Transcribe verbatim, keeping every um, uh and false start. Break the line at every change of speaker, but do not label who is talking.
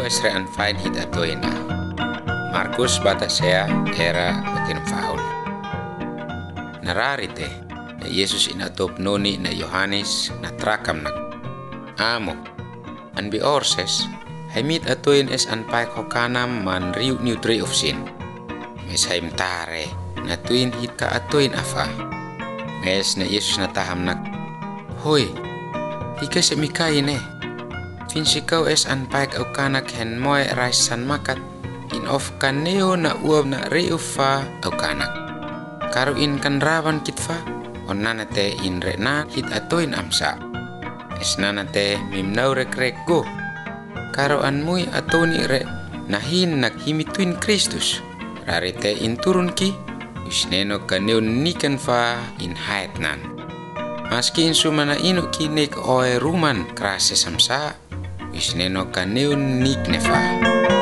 es re anfain hit atoina. Markus bata sea era batin faul. Nararite na Yesus inatop noni na Yohanes na trakam nak. Amo, anbi orses, haimit atoin es anpai kokanam man riu nutri of sin. Mes haim tare, na tuin hit ka atoin afa. Mes na Yesus na taham nak. Hoy, hika se mikain eh. Finsikaw es anpaik au kanak hen moy raisan makat in of kaneo na uab na reufa au kanak. Karo in kan rawan kitfa on nanate in rena hit atoin amsa. Es nanate mimnau rek rek go. Karo an mui atoni re nahin nak himituin Kristus. Rarite in turun ki usneno kaneo nikan fa in hait nan. Maski in sumana inu kinik oe ruman krase samsa. Isneno kaneu nik nefa.